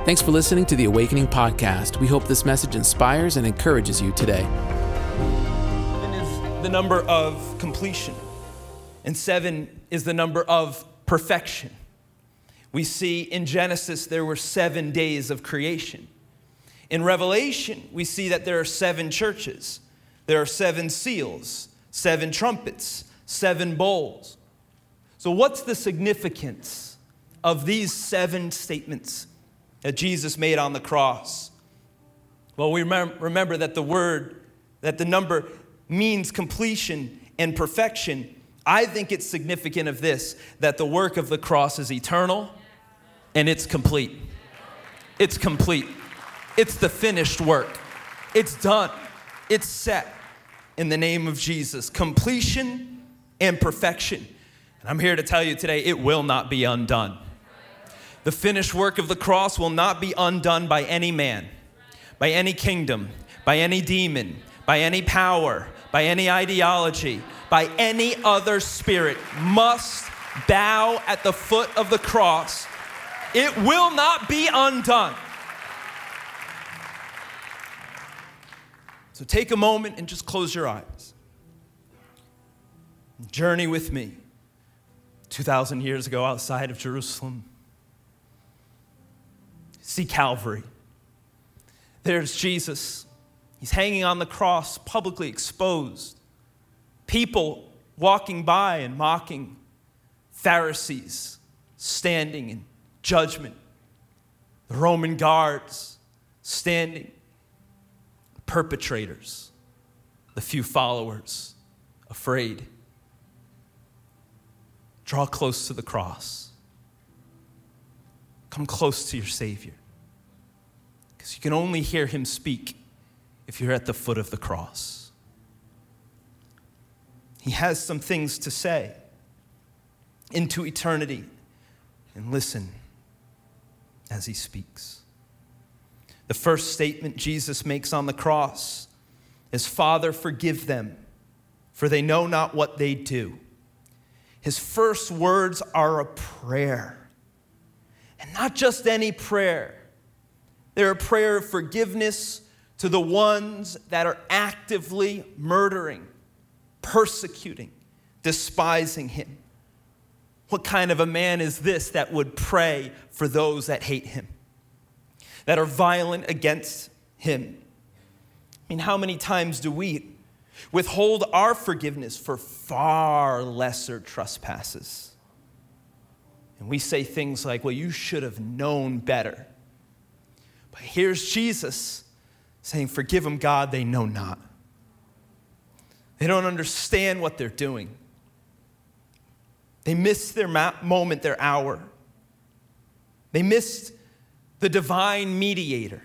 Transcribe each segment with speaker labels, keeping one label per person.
Speaker 1: Thanks for listening to the Awakening Podcast. We hope this message inspires and encourages you today.
Speaker 2: 7 is the number of completion, and 7 is the number of perfection. We see in Genesis there were 7 days of creation. In Revelation, we see that there are 7 churches. There are 7 seals, 7 trumpets, 7 bowls. So what's the significance of these 7 statements that Jesus made on the cross? Well, we remember that the number means completion and perfection. I think it's significant of this, that the work of the cross is eternal and it's complete. It's complete. It's the finished work. It's done. It's set in the name of Jesus. Completion and perfection. And I'm here to tell you today, it will not be undone. The finished work of the cross will not be undone by any man, by any kingdom, by any demon, by any power, by any ideology, by any other spirit. Must bow at the foot of the cross. It will not be undone. So take a moment and just close your eyes. Journey with me 2,000 years ago outside of Jerusalem. See Calvary. There's Jesus. He's hanging on the cross, publicly exposed. People walking by and mocking. Pharisees standing in judgment. The Roman guards standing. Perpetrators. The few followers afraid. Draw close to the cross. Come close to your Savior. Because you can only hear him speak if you're at the foot of the cross. He has some things to say into eternity. And listen as he speaks. The first statement Jesus makes on the cross is, "Father, forgive them, for they know not what they do." His first words are a prayer. And not just any prayer. They're a prayer of forgiveness to the ones that are actively murdering, persecuting, despising him. What kind of a man is this that would pray for those that hate him, that are violent against him? I mean, how many times do we withhold our forgiveness for far lesser trespasses? And we say things like, well, you should have known better. But here's Jesus saying, forgive them, God, they know not. They don't understand what they're doing. They missed their moment, their hour. They missed the divine mediator.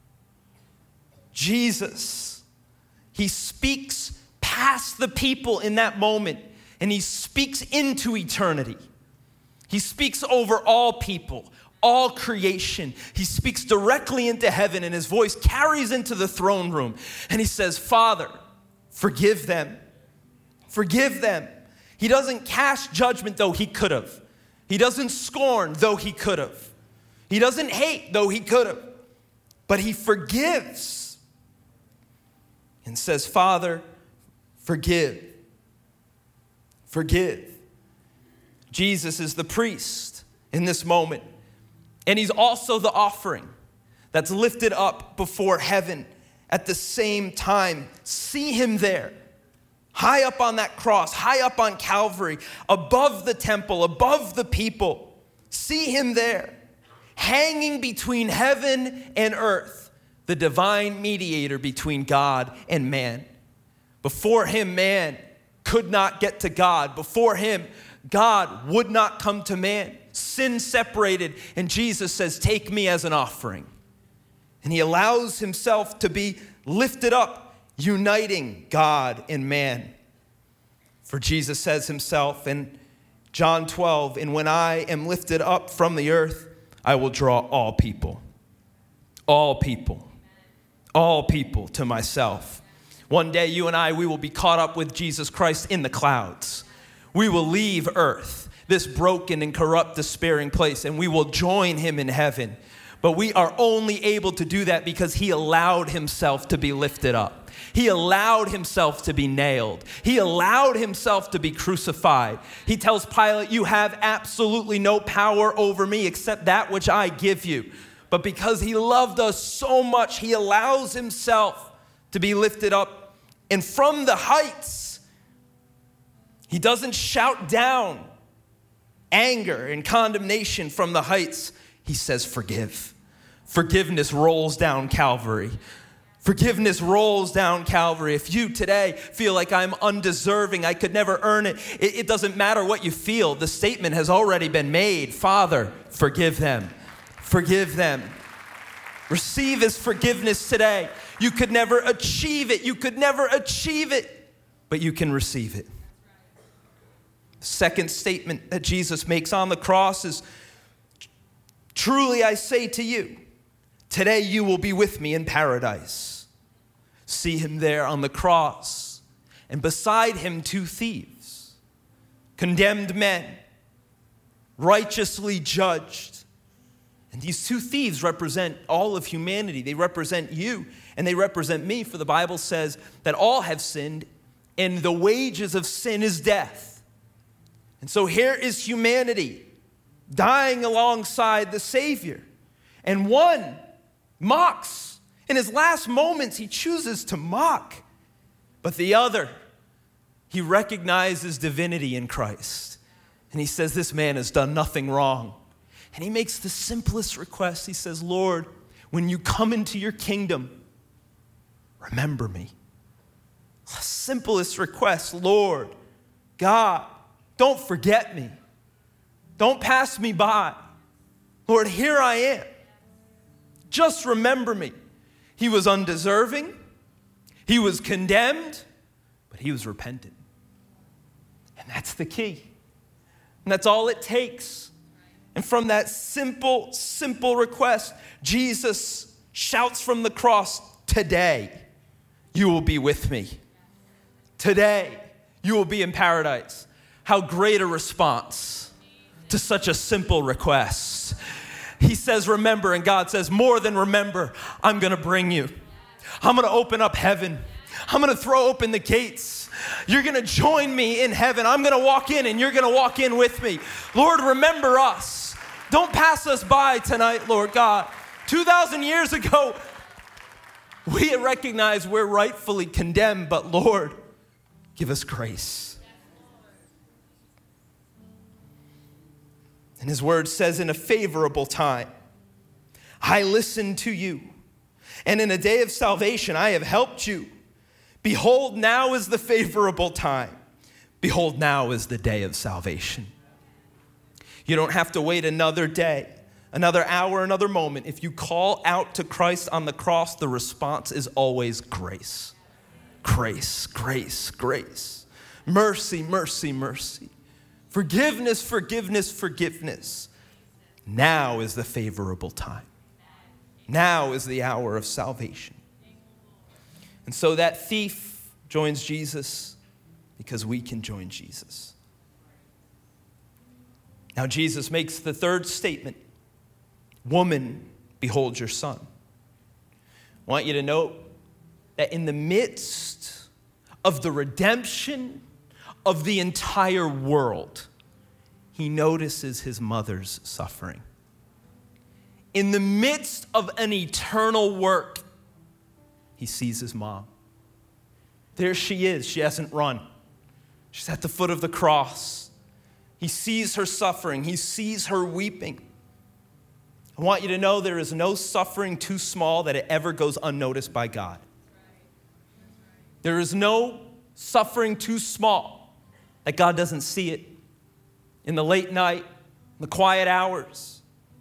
Speaker 2: Jesus, he speaks past the people in that moment, and he speaks into eternity. He speaks over all people, all creation. He speaks directly into heaven, and his voice carries into the throne room. And he says, Father, forgive them. Forgive them. He doesn't cast judgment, though he could have. He doesn't scorn, though he could have. He doesn't hate, though he could have. But he forgives and says, Father, forgive. Forgive. Jesus is the priest in this moment. And he's also the offering that's lifted up before heaven at the same time. See him there, high up on that cross, high up on Calvary, above the temple, above the people. See him there, hanging between heaven and earth, the divine mediator between God and man. Before him, man could not get to God. Before him, God would not come to man. Sin separated, and Jesus says, take me as an offering. And he allows himself to be lifted up, uniting God and man. For Jesus says himself in John 12, and when I am lifted up from the earth, I will draw all people to myself. One day you and I, we will be caught up with Jesus Christ in the clouds. We will leave earth, this broken and corrupt, despairing place, and we will join him in heaven. But we are only able to do that because he allowed himself to be lifted up. He allowed himself to be nailed. He allowed himself to be crucified. He tells Pilate, you have absolutely no power over me except that which I give you. But because he loved us so much, he allows himself to be lifted up. And from the heights, he doesn't shout down anger and condemnation from the heights. He says, forgive. Forgiveness rolls down Calvary. Forgiveness rolls down Calvary. If you today feel like I'm undeserving, I could never earn it, it doesn't matter what you feel. The statement has already been made. Father, forgive them. Forgive them. Receive his forgiveness today. You could never achieve it. You could never achieve it, but you can receive it. The second statement that Jesus makes on the cross is, truly I say to you, today you will be with me in paradise. See him there on the cross, and beside him 2 thieves, condemned men, righteously judged. And these 2 thieves represent all of humanity. They represent you, and they represent me, for the Bible says that all have sinned, and the wages of sin is death. And so here is humanity dying alongside the Savior, and one mocks. In his last moments, he chooses to mock. But the other, he recognizes divinity in Christ. And he says, this man has done nothing wrong. And he makes the simplest request. He says, Lord, when you come into your kingdom, remember me. The simplest request, Lord, God, don't forget me. Don't pass me by. Lord, here I am. Just remember me. He was undeserving. He was condemned, but he was repentant. And that's the key. And that's all it takes. And from that simple request, Jesus shouts from the cross, today you will be with me. Today you will be in paradise. How great a response to such a simple request. He says, remember, and God says, more than remember, I'm going to bring you. I'm going to open up heaven. I'm going to throw open the gates. You're going to join me in heaven. I'm going to walk in, and you're going to walk in with me. Lord, remember us. Don't pass us by tonight, Lord God. 2,000 years ago, we recognize we're rightfully condemned, but Lord, give us grace. And his word says, in a favorable time, I listened to you. And in a day of salvation, I have helped you. Behold, now is the favorable time. Behold, now is the day of salvation. You don't have to wait another day, another hour, another moment. If you call out to Christ on the cross, the response is always grace. Grace, grace, grace. Mercy, mercy, mercy. Forgiveness, forgiveness, forgiveness. Now is the favorable time. Now is the hour of salvation. And so that thief joins Jesus because we can join Jesus. Now Jesus makes the third statement. Woman, behold your son. I want you to note that in the midst of the redemption of the entire world, he notices his mother's suffering. In the midst of an eternal work, he sees his mom. There she is. She hasn't run. She's at the foot of the cross. He sees her suffering. He sees her weeping. I want you to know there is no suffering too small that it ever goes unnoticed by God. There is no suffering too small that God doesn't see it in the late night, in the quiet hours.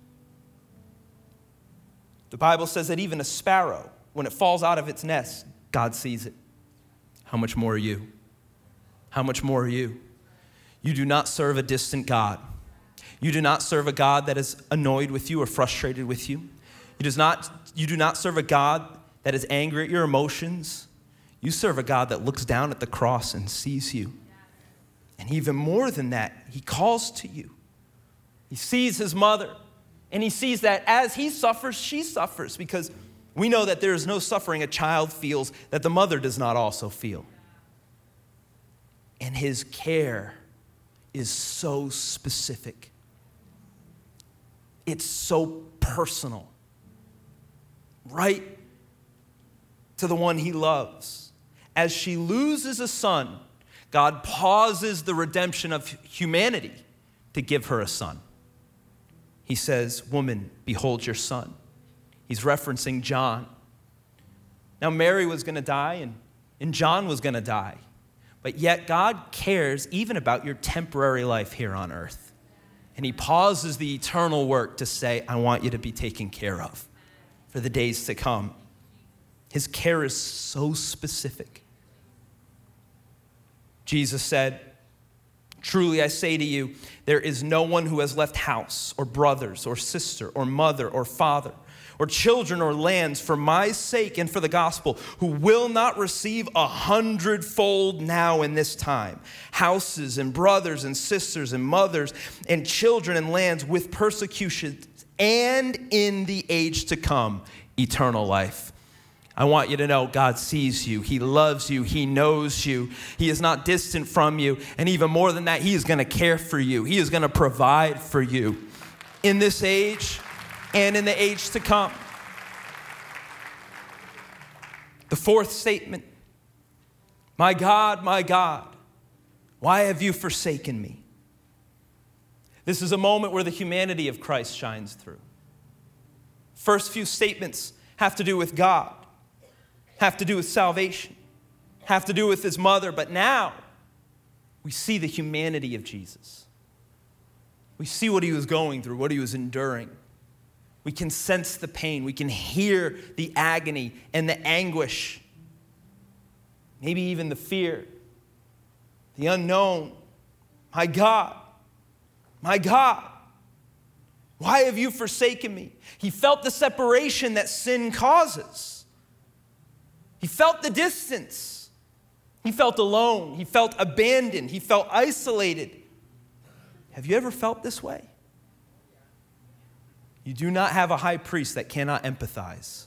Speaker 2: The Bible says that even a sparrow, when it falls out of its nest, God sees it. How much more are you? How much more are you? You do not serve a distant God. You do not serve a God that is annoyed with you or frustrated with you. You do not serve a God that is angry at your emotions. You serve a God that looks down at the cross and sees you. And even more than that, he calls to you. He sees his mother. And he sees that as he suffers, she suffers, because we know that there is no suffering a child feels that the mother does not also feel. And his care is so specific. It's so personal. Right to the one he loves. As she loses a son, God pauses the redemption of humanity to give her a son. He says, "Woman, behold your son." He's referencing John. Now, Mary was going to die, and John was going to die. But yet God cares even about your temporary life here on earth. And he pauses the eternal work to say, I want you to be taken care of for the days to come. His care is so specific. Jesus said, "Truly I say to you, there is no one who has left house or brothers or sister or mother or father or children or lands for my sake and for the gospel, who will not receive 100-fold now in this time, houses and brothers and sisters and mothers and children and lands with persecution, and in the age to come, eternal life." I want you to know God sees you. He loves you. He knows you. He is not distant from you. And even more than that, he is going to care for you. He is going to provide for you in this age and in the age to come. The fourth statement, my God, why have you forsaken me?" This is a moment where the humanity of Christ shines through. First few statements have to do with God, have to do with salvation, have to do with his mother, but now we see the humanity of Jesus. We see what he was going through, what he was enduring. We can sense the pain. We can hear the agony and the anguish, maybe even the fear, the unknown. My God, why have you forsaken me? He felt the separation that sin causes. He felt the distance. He felt alone. He felt abandoned. He felt isolated. Have you ever felt this way? You do not have a high priest that cannot empathize.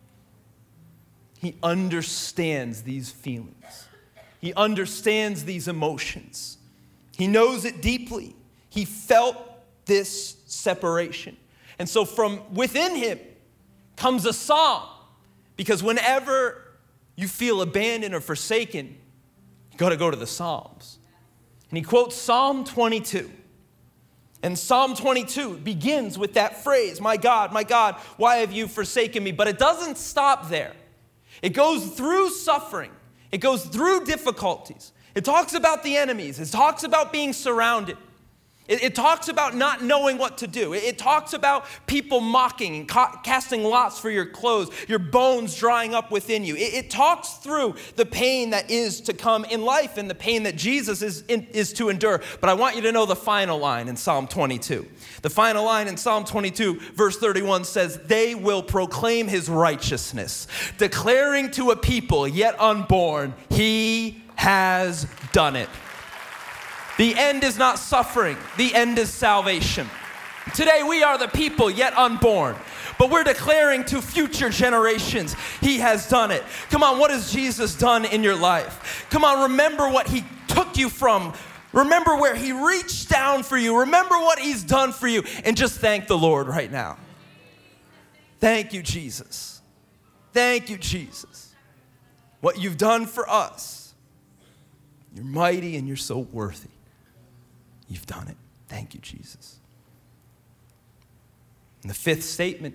Speaker 2: He understands these feelings. He understands these emotions. He knows it deeply. He felt this separation. And so from within him comes a psalm, because whenever you feel abandoned or forsaken, you got to go to the Psalms. And he quotes Psalm 22. And Psalm 22 begins with that phrase, my God, why have you forsaken me?" But it doesn't stop there. It goes through suffering. It goes through difficulties. It talks about the enemies. It talks about being surrounded. It talks about not knowing what to do. It talks about people mocking and casting lots for your clothes, your bones drying up within you. It talks through the pain that is to come in life and the pain that Jesus is to endure. But I want you to know the final line in Psalm 22. The final line in Psalm 22, verse 31 says, "They will proclaim his righteousness, declaring to a people yet unborn, he has done it." The end is not suffering. The end is salvation. Today we are the people yet unborn, but we're declaring to future generations, he has done it. Come on, what has Jesus done in your life? Come on, remember what he took you from. Remember where he reached down for you. Remember what he's done for you, and just thank the Lord right now. Thank you, Jesus. Thank you, Jesus. What you've done for us. You're mighty and you're so worthy. You've done it. Thank you, Jesus. And the fifth statement,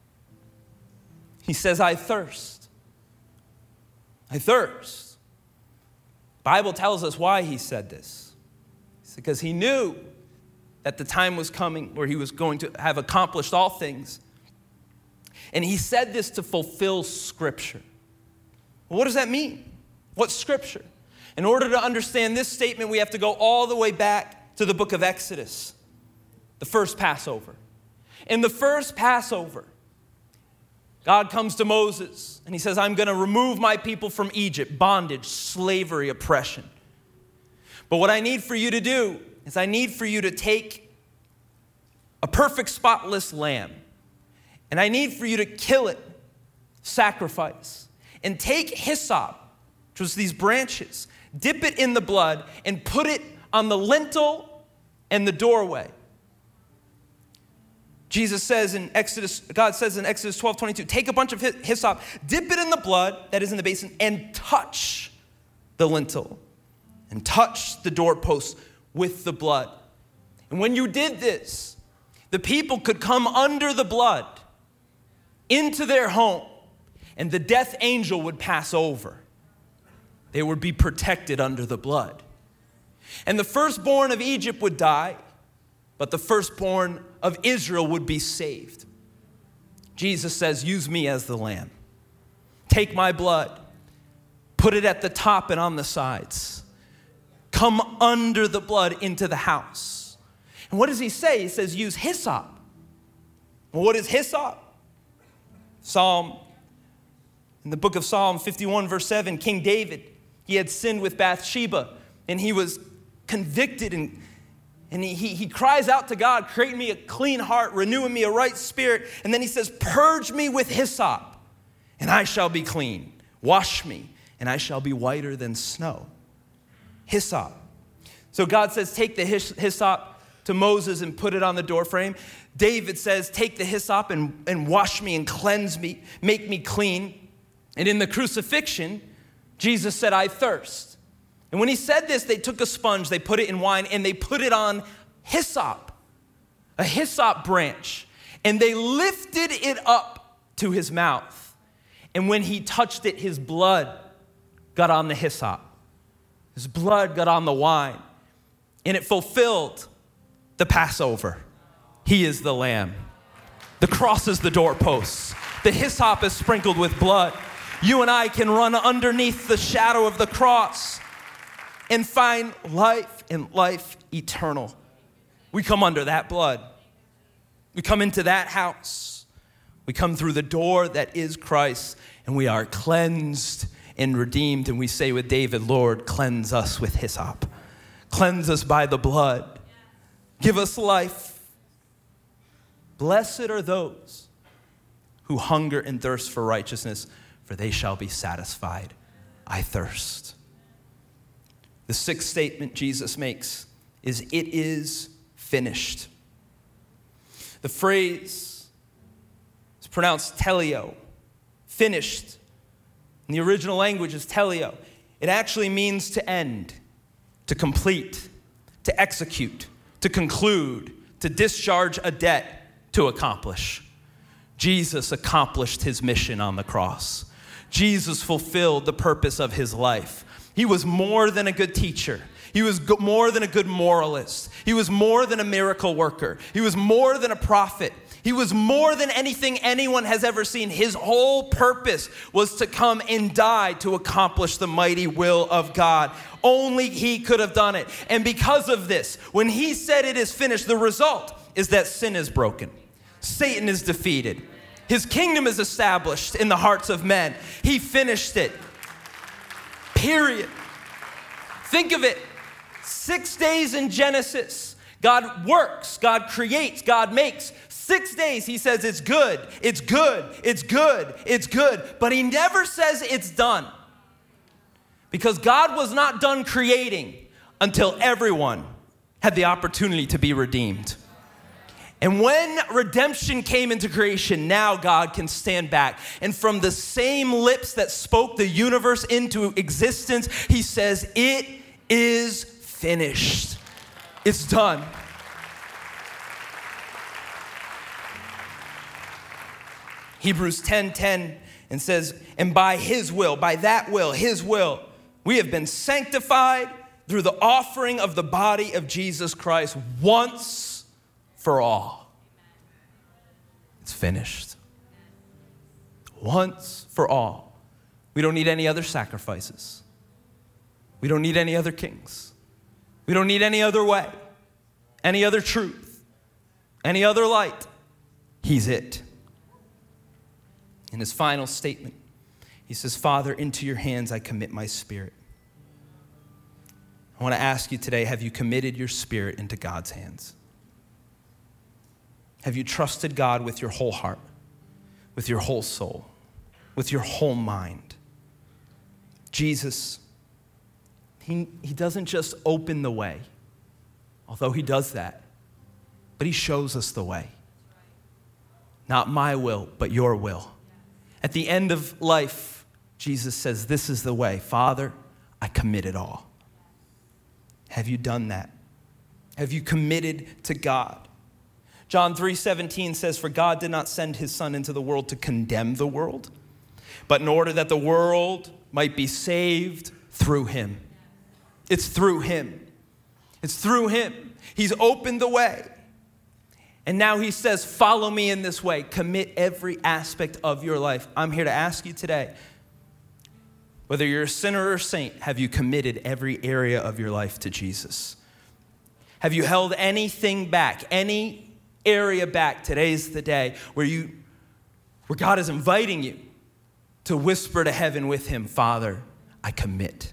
Speaker 2: he says, I thirst. I thirst. The Bible tells us why he said this. It's because he knew that the time was coming where he was going to have accomplished all things. And he said this to fulfill Scripture. Well, what does that mean? What's Scripture? In order to understand this statement, we have to go all the way back to the book of Exodus, the first Passover. In the first Passover, God comes to Moses and he says, I'm going to remove my people from Egypt, bondage, slavery, oppression. But what I need for you to do is I need for you to take a perfect spotless lamb. And I need for you to kill it, sacrifice, and take hyssop, which was these branches, dip it in the blood, and put it on the lintel and the doorway. God says in Exodus 12:22, take a bunch of hyssop, dip it in the blood that is in the basin, and touch the lintel and touch the doorpost with the blood. And when you did this, the people could come under the blood into their home, and the death angel would pass over. They would be protected under the blood. And the firstborn of Egypt would die, but the firstborn of Israel would be saved. Jesus says, use me as the lamb. Take my blood, put it at the top and on the sides. Come under the blood into the house. And what does he say? He says, use hyssop. Well, what is hyssop? In the book of Psalm 51, verse 7, King David, he had sinned with Bathsheba, and he was convicted, and he cries out to God, create me a clean heart, renew in me a right spirit. And then he says, purge me with hyssop, and I shall be clean. Wash me, and I shall be whiter than snow. Hyssop. So God says, take the hyssop to Moses and put it on the doorframe. David says, take the hyssop and wash me and cleanse me, make me clean. And in the crucifixion, Jesus said, I thirst. And when he said this, they took a sponge, they put it in wine, and they put it on hyssop, a hyssop branch. And they lifted it up to his mouth. And when he touched it, his blood got on the hyssop. His blood got on the wine. And it fulfilled the Passover. He is the lamb. The cross is the doorpost. The hyssop is sprinkled with blood. You and I can run underneath the shadow of the cross and find life and life eternal. We come under that blood. We come into that house. We come through the door that is Christ, and we are cleansed and redeemed. And we say with David, Lord, cleanse us with hyssop. Cleanse us by the blood. Give us life. Blessed are those who hunger and thirst for righteousness, for they shall be satisfied. I thirst. The sixth statement Jesus makes is, it is finished. The phrase is pronounced teleo, finished. In the original language is teleo. It actually means to end, to complete, to execute, to conclude, to discharge a debt, to accomplish. Jesus accomplished his mission on the cross. Jesus fulfilled the purpose of his life. He was more than a good teacher. He was more than a good moralist. He was more than a miracle worker. He was more than a prophet. He was more than anything anyone has ever seen. His whole purpose was to come and die to accomplish the mighty will of God. Only he could have done it. And because of this, when he said it is finished, the result is that sin is broken. Satan is defeated. His kingdom is established in the hearts of men. He finished it. Period. Think of it. 6 days in Genesis. God works, God creates, God makes. 6 days, he says it's good, it's good, it's good, it's good. But he never says it's done. Because God was not done creating until everyone had the opportunity to be redeemed. And when redemption came into creation, now God can stand back. And from the same lips that spoke the universe into existence, he says, it is finished. It's done. Hebrews 10:10 and says, and by his will, by that will, his will, we have been sanctified through the offering of the body of Jesus Christ once for all. It's finished. Once for all. We don't need any other sacrifices. We don't need any other kings. We don't need any other way, any other truth, any other light. He's it. In his final statement, he says, Father, into your hands I commit my spirit. I want to ask you today, have you committed your spirit into God's hands? Have you trusted God with your whole heart, with your whole soul, with your whole mind? Jesus, he doesn't just open the way, although he does that, but he shows us the way. Not my will, but your will. At the end of life, Jesus says, this is the way. Father, I commit it all. Have you done that? Have you committed to God? John 3:17 says, for God did not send his Son into the world to condemn the world, but in order that the world might be saved through him. It's through him. It's through him. He's opened the way. And now he says, follow me in this way. Commit every aspect of your life. I'm here to ask you today, whether you're a sinner or a saint, have you committed every area of your life to Jesus? Have you held anything back, any area back? Today's the day where God is inviting you to whisper to heaven with him, Father, I commit.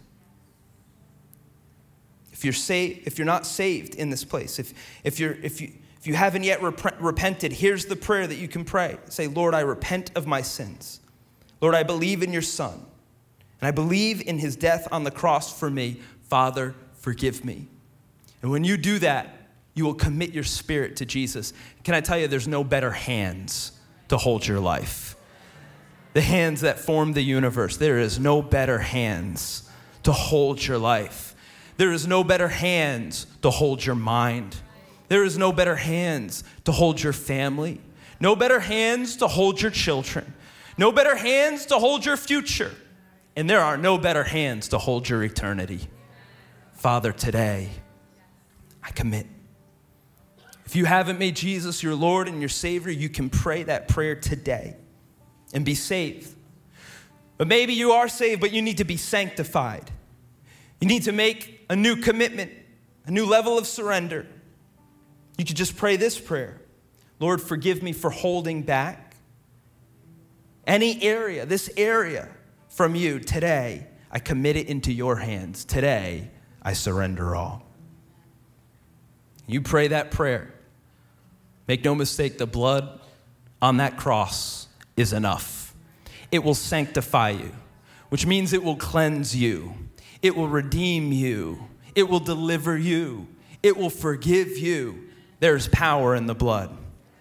Speaker 2: If you're not saved in this place, if you haven't yet repented, here's the prayer that you can pray. Say, Lord, I repent of my sins. Lord, I believe in your Son, and I believe in his death on the cross for me. Father, forgive me. And when you do that, you will commit your spirit to Jesus. Can I tell you, there's no better hands to hold your life. The hands that form the universe, there is no better hands to hold your life. There is no better hands to hold your mind. There is no better hands to hold your family. No better hands to hold your children. No better hands to hold your future. And there are no better hands to hold your eternity. Father, today, I commit. If you haven't made Jesus your Lord and your Savior, you can pray that prayer today and be saved. But maybe you are saved, but you need to be sanctified. You need to make a new commitment, a new level of surrender. You could just pray this prayer. Lord, forgive me for holding back this area from you. Today, I commit it into your hands. Today, I surrender all. You pray that prayer. Make no mistake, the blood on that cross is enough. It will sanctify you, which means it will cleanse you. It will redeem you. It will deliver you. It will forgive you. There's power in the blood.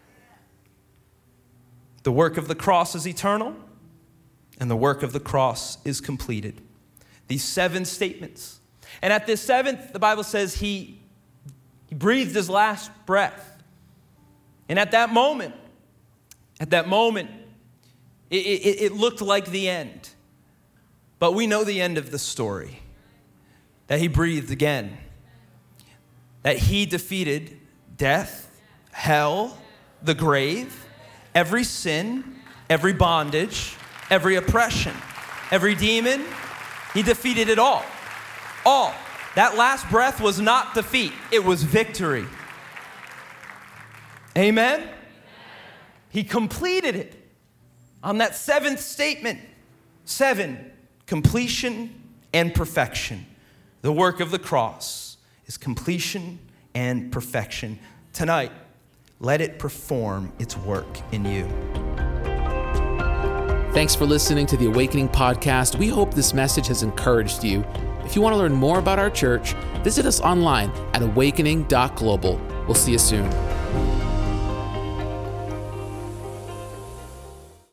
Speaker 2: The work of the cross is eternal, and the work of the cross is completed. These 7 statements. And at this 7th, the Bible says he breathed his last breath. And at that moment, it looked like the end. But we know the end of the story. That he breathed again. That he defeated death, hell, the grave, every sin, every bondage, every oppression, every demon. He defeated it all. All. That last breath was not defeat. It was victory. Amen? He completed it on that 7th statement. 7, completion and perfection. The work of the cross is completion and perfection. Tonight, let it perform its work in you.
Speaker 1: Thanks for listening to the Awakening Podcast. We hope this message has encouraged you. If you want to learn more about our church, visit us online at awakening.global. We'll see you soon.